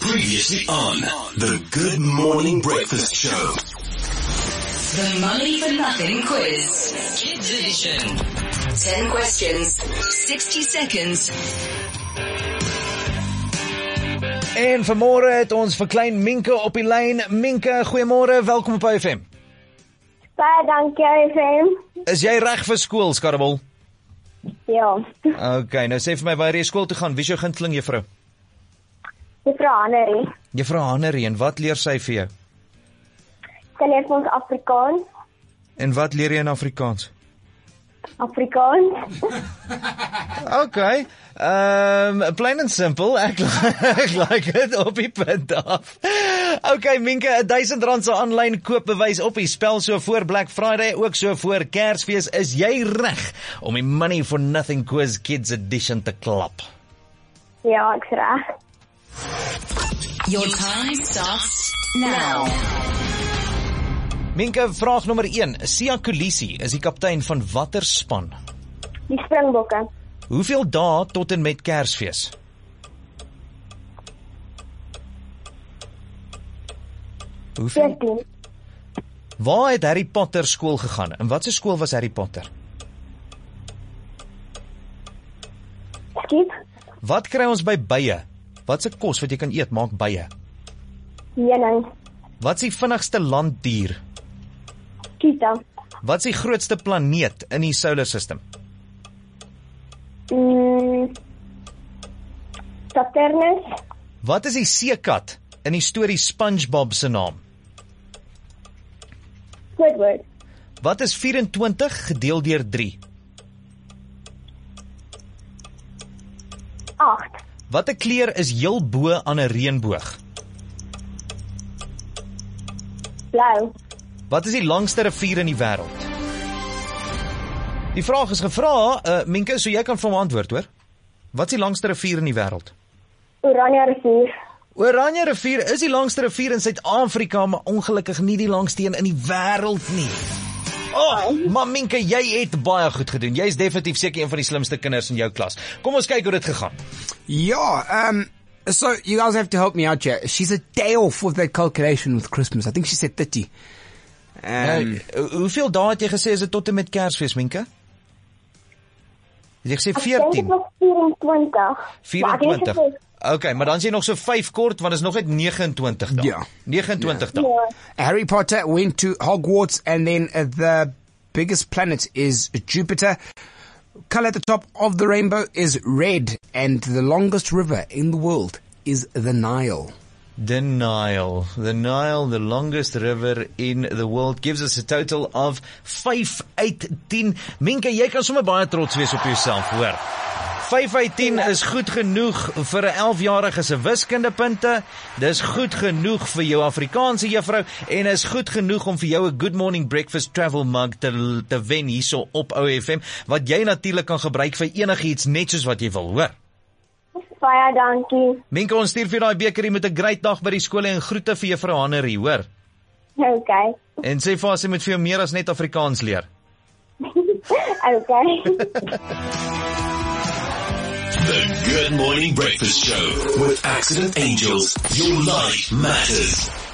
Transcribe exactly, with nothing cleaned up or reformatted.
Previously on the Good Morning Breakfast Show. The Money for Nothing quiz. Kids edition. Ten questions. Sixty seconds. En vanmôre het ons vir klein Minke op die lyn. Minke, goeiemôre, welkom op F M. Baie dankie, F M. Is jy reg vir skool, Skarrebol? Ja. Okay, nou sê vir my waar jy skool toe gaan. Wie is jou gunsteling juffrou? Juffrou Hannerie. Juffrou Hannerie, en wat leer sy vir jou? Sy leer vir ons Afrikaans. En wat leer jy in Afrikaans? Afrikaans. Okay, um, plain and simple, ek, ek like het op die punt af. Okay, Minke, een duisend rand se aanlyn koopbewys op die spel so voor Black Friday, ook so voor Kersfees. Is jy reg om die Money for Nothing quiz Kids edition te klap? Ja, ek's reg. Your time starts now. Minke, vraag nommer een. Siya Kolisi is die kaptein van watter span? Die Springbokke. Hoeveel dae tot en met Kersfees? Hoeveel? veertien. Waar het Harry Potter skool gegaan? En wat se skool was Harry Potter? Skiep. Wat kry ons by bye? Wat se kos wat jy kan eet maak bye? Heuning. Wat is die vinnigste landdier? Kita. Wat is die grootste planeet in die solar system? Mm. Saturnus. Wat is die seekat in die storie SpongeBob se naam? Squidward. Wat is vyf-en-twintig gedeel deur drie? agt. Watter kleur is heel bo aan 'n reënboog? Blou. Wat is die langste rivier in die wêreld? Die vraag is gevra, uh, Minke, so jy kan vir my antwoord, hoor. Wat is die langste rivier in die wêreld? Oranje rivier. Oranje rivier is die langste rivier in Suid-Afrika, maar ongelukkig nie die langste een in die wêreld nie. Oh, maar Minke, jy het baie goed gedoen. Jy is definitief seker een van die slimste kinders in jou klas. Kom ons kyk hoe dit gegaan. Yeah, um, so you guys have to help me out here. She's a day off with that calculation with Christmas. I think she said thirty. Um, Nou, hoeveel dae het jy gesê is dit tot en met Kersfees, Minke? Het jy gesê Ek dink veertien? dit was vyf-en-twintig. vyf-en-twintig. Maar ek het Okay, maar dan is jy nog so vyf kort, want is nog net negenentwintig dae. Ja. negenentwintig gesê- dae. Ja. Harry Potter went to Hogwarts, and then uh, the biggest planet is Jupiter. Color at the top of the rainbow is red, and the longest river in the world is the Nile. The Nile. The Nile, the longest river in the world, gives us a total of vyf uit tien. Minke, jy kan sommer baie trots wees op jouself, hoor. vyf uit tien is goed genoeg vir 'n elfjarige se wiskundepunte. Dis goed genoeg vir jou Afrikaanse juffrou en is goed genoeg om vir jou 'n Good Morning Breakfast travel mug te, te wen hierso op O F M, wat jy natuurlik kan gebruik vir enigiets net soos wat jy wil, hoor. Baie dankie. Minke, ons stuur vir daai bekerie met 'n great dag by die skole en groete vir juffrou Hannerie, hoor. Okay. En sê vir haar sy moet vir jou meer as net Afrikaans leer. Okay. The Good Morning Breakfast Show with Accident Angels. Your life matters.